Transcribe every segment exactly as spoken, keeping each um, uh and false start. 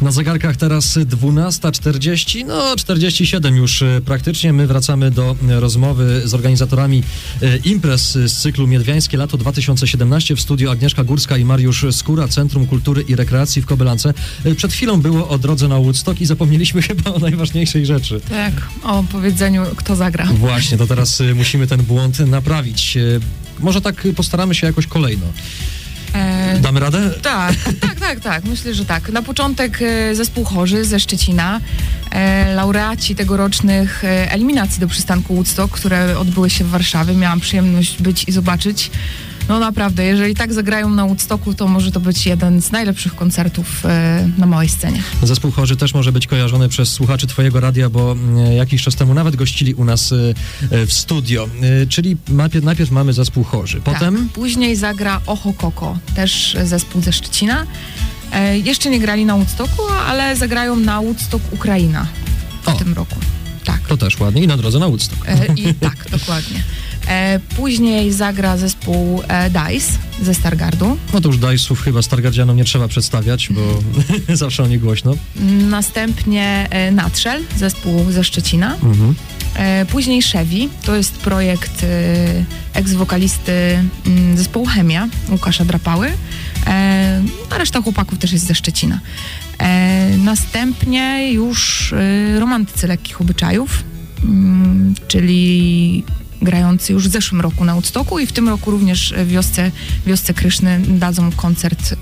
Na zegarkach teraz dwunasta czterdzieści, no czterdzieści siedem już praktycznie. My wracamy do rozmowy z organizatorami imprez z cyklu Miedwiańskie Lato dwa tysiące siedemnaście. W studiu Agnieszka Górska i Mariusz Skóra, Centrum Kultury i Rekreacji w Kobylance. Przed chwilą było o drodze na Woodstock i zapomnieliśmy chyba o najważniejszej rzeczy. Tak, o powiedzeniu, kto zagra. Właśnie, to teraz musimy ten błąd naprawić. Może tak postaramy się jakoś kolejno. E, Damy radę? Tak, tak, tak, tak. Myślę, że tak. Na początek e, zespół Chorzy ze Szczecina, e, laureaci tegorocznych e, eliminacji do przystanku Woodstock, które odbyły się w Warszawie. Miałam przyjemność być i zobaczyć. No naprawdę, jeżeli tak zagrają na Woodstocku, to może to być jeden z najlepszych koncertów e, na małej scenie. Zespół Chorzy też może być kojarzony przez słuchaczy twojego radia, bo e, jakiś czas temu nawet gościli u nas e, w studio. E, czyli najpierw, najpierw mamy zespół Chorzy, potem... Tak, później zagra Oho Koko, też zespół ze Szczecina. E, jeszcze nie grali na Woodstocku, ale zagrają na Woodstock Ukraina w o, tym roku. Tak. To też ładnie i na drodze na Woodstock. E, I tak, dokładnie. E, później zagra zespół e, Dice ze Stargardu. No to już Dice'ów chyba Stargardzianom nie trzeba przedstawiać, bo zawsze o nich głośno. Następnie e, Natrzel, zespół ze Szczecina. Mhm. E, później Chevy, to jest projekt e, eks-wokalisty m, zespołu Chemia, Łukasza Drapały. E, a reszta chłopaków też jest ze Szczecina. E, następnie już e, Romantycy Lekkich Obyczajów, m, czyli grający już w zeszłym roku na Woodstocku i w tym roku również w wiosce, wiosce Kryszny dadzą koncert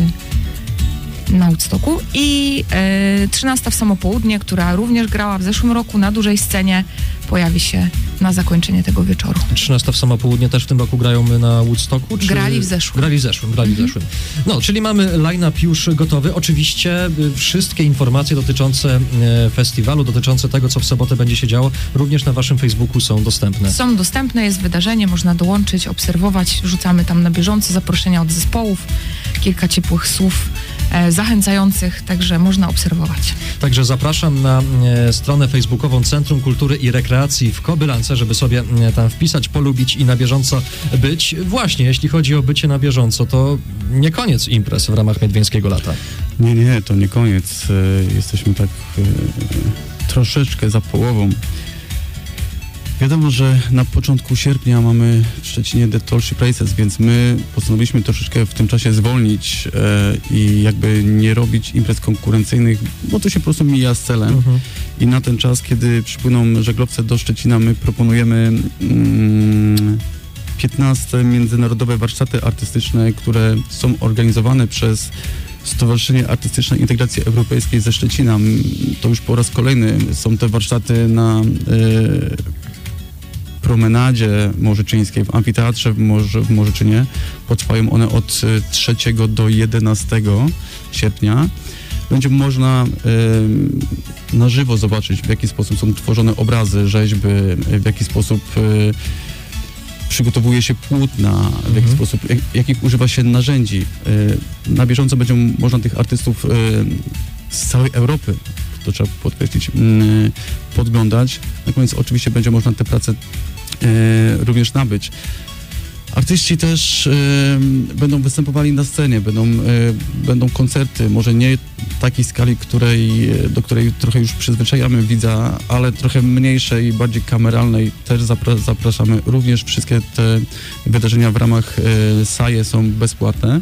yy, na Woodstocku. I yy, trzynasta w samo południe, która również grała w zeszłym roku na dużej scenie, pojawi się na zakończenie tego wieczoru. trzynasta w samo południe też w tym roku grają na Woodstocku? Czy... Grali w zeszłym. Grali w zeszłym, grali mhm. w zeszłym. No, czyli mamy line-up już gotowy. Oczywiście wszystkie informacje dotyczące e, festiwalu, dotyczące tego, co w sobotę będzie się działo, również na waszym Facebooku są dostępne. Są dostępne, jest wydarzenie, można dołączyć, obserwować, rzucamy tam na bieżąco zaproszenia od zespołów, kilka ciepłych słów e, zachęcających, także można obserwować. Także zapraszam na e, stronę facebookową Centrum Kultury i Rekreacji w Kobylance, żeby sobie e, tam wpisać, polubić i na bieżąco być. Właśnie, jeśli chodzi o bycie na bieżąco, to nie koniec imprez w ramach Miedwiańskiego Lata. Nie, nie, to nie koniec. E, jesteśmy tak e, troszeczkę za połową. Wiadomo, że na początku sierpnia mamy w Szczecinie The Tall Ship Races, więc my postanowiliśmy troszeczkę w tym czasie zwolnić e, i jakby nie robić imprez konkurencyjnych, bo to się po prostu mija z celem. Mhm. I na ten czas, kiedy przypłyną żaglowce do Szczecina, my proponujemy mm, piętnaste międzynarodowe warsztaty artystyczne, które są organizowane przez Stowarzyszenie Artystyczne Integracji Europejskiej ze Szczecina. To już po raz kolejny są te warsztaty na e, promenadzie morzyczyńskiej w amfiteatrze w, Morze, w Morzyczynie. Potrwają one od trzeciego do jedenastego sierpnia. Będzie można y, na żywo zobaczyć, w jaki sposób są tworzone obrazy, rzeźby, w jaki sposób y, przygotowuje się płótna, w jaki mhm. sposób, jak, jakich używa się narzędzi. Y, na bieżąco będzie można tych artystów y, z całej Europy, to trzeba podkreślić, y, podglądać. Na koniec oczywiście będzie można te prace y, również nabyć. Artyści też y, będą występowali na scenie, będą, y, będą koncerty, może nie takiej skali, której, do której trochę już przyzwyczajamy widza, ale trochę mniejszej, bardziej kameralnej. Też zapra- zapraszamy. Również wszystkie te wydarzenia w ramach y, Saje są bezpłatne.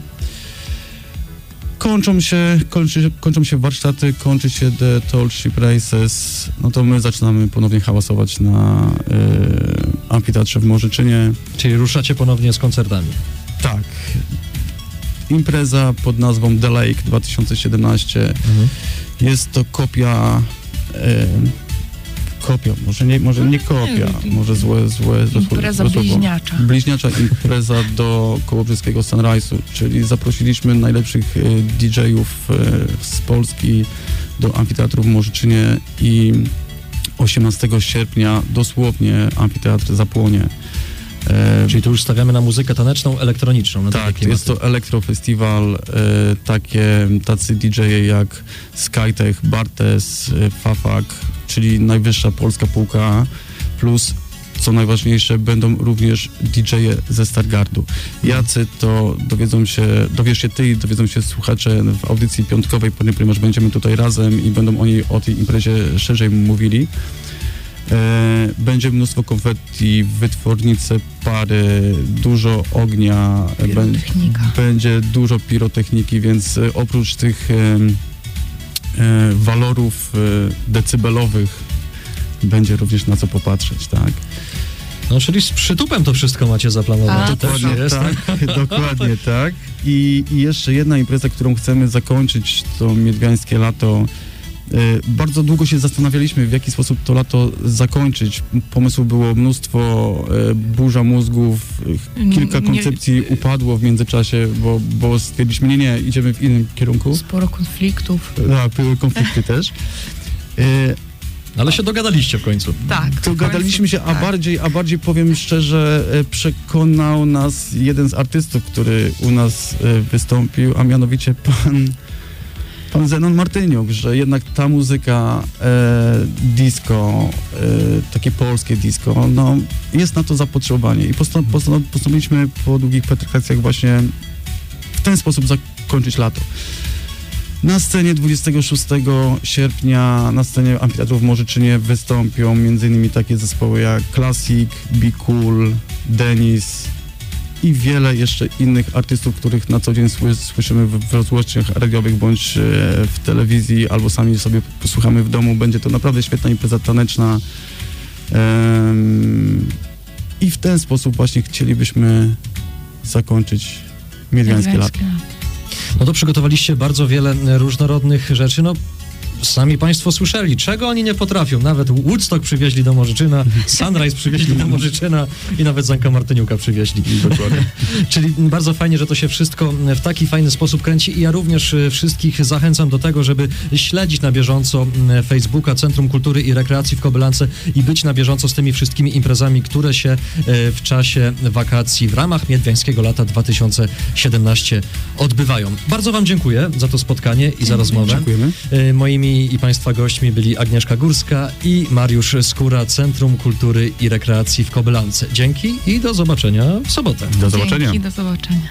Kończą się, kończy, kończą się warsztaty, kończy się The Tall Ship Races, no to my zaczynamy ponownie hałasować na y, amfiteatrze w Morzyczynie. Czyli ruszacie ponownie z koncertami. Tak. Impreza pod nazwą The Lake dwa tysiące siedemnaście. Mhm. Jest to kopia... Y, kopia, może nie, może nie kopia, może złe, złe, złe Impreza złe bliźniacza. Bliźniacza impreza do kołobrzyskiego Sunrise'u, czyli zaprosiliśmy najlepszych y, didżejów y, z Polski do amfiteatru w Morzyczynie i osiemnastego sierpnia dosłownie amfiteatr zapłonie. E, Czyli tu już stawiamy na muzykę taneczną, elektroniczną. Na tak, jest to elektrofestiwal, e, takie, tacy didżeje jak Skytech, Bartes, e, Fafak, czyli najwyższa polska półka, plus co najważniejsze, będą również D J-e ze Stargardu. Jacy to dowiedzą się, dowiesz się ty i dowiedzą się słuchacze w audycji piątkowej, ponieważ będziemy tutaj razem i będą oni o tej imprezie szerzej mówili. E, będzie mnóstwo konfetti, wytwornice pary, dużo ognia, bę- Pirotechnika. będzie dużo pirotechniki, więc e, oprócz tych e, e, walorów e, decybelowych będzie również na co popatrzeć, tak? No, czyli z przytupem to wszystko macie zaplanowane. A, To też dokładnie jest. tak, dokładnie tak. I, I jeszcze jedna impreza, którą chcemy zakończyć, to Miedwiańskie Lato. E, Bardzo długo się zastanawialiśmy, w jaki sposób to lato zakończyć. Pomysłów było mnóstwo, e, burza mózgów, e, kilka Nie- koncepcji upadło w międzyczasie, bo, bo stwierdziliśmy, nie, nie, idziemy w innym kierunku. Sporo konfliktów. Tak, były konflikty też. E, Ale się dogadaliście w końcu. Tak. To w gadaliśmy końcu, się, a tak. bardziej, a bardziej powiem szczerze, e, przekonał nas jeden z artystów, który u nas e, wystąpił, a mianowicie pan, pan Zenon Martyniuk, że jednak ta muzyka e, disco, e, takie polskie disco, no jest na to zapotrzebowanie i postan- postan- postanowiliśmy po długich penetracjach właśnie w ten sposób zakończyć lato. Na scenie dwudziestego szóstego sierpnia, na scenie Amfiteatru w Morzyczynie wystąpią m.in. takie zespoły jak Classic, Be Cool, Denis i wiele jeszcze innych artystów, których na co dzień sły- słyszymy w, w rozgłośniach radiowych bądź e, w telewizji, albo sami sobie posłuchamy w domu. Będzie to naprawdę świetna impreza taneczna. Em, I w ten sposób właśnie chcielibyśmy zakończyć Miedwiańskie Lato. Miedwiańskie lato. No to przygotowaliście bardzo wiele e, różnorodnych rzeczy. No, sami państwo słyszeli, czego oni nie potrafią. Nawet Woodstock przywieźli do Morzyczyna, Sunrise przywieźli do Morzyczyna i nawet Zanka Martyniuka przywieźli. Dokładnie. Czyli bardzo fajnie, że to się wszystko w taki fajny sposób kręci i ja również e, wszystkich zachęcam do tego, żeby śledzić na bieżąco m, Facebooka Centrum Kultury i Rekreacji w Kobylance i być na bieżąco z tymi wszystkimi imprezami, które się e, w czasie wakacji w ramach Miedwiańskiego Lata dwa tysiące siedemnaście odbywają. Bardzo wam dziękuję za to spotkanie i za rozmowę. Dziękujemy. E, Moimi i państwa gośćmi byli Agnieszka Górska i Mariusz Skóra, Centrum Kultury i Rekreacji w Kobylance. Dzięki i do zobaczenia w sobotę. Do zobaczenia. Dzięki, do zobaczenia.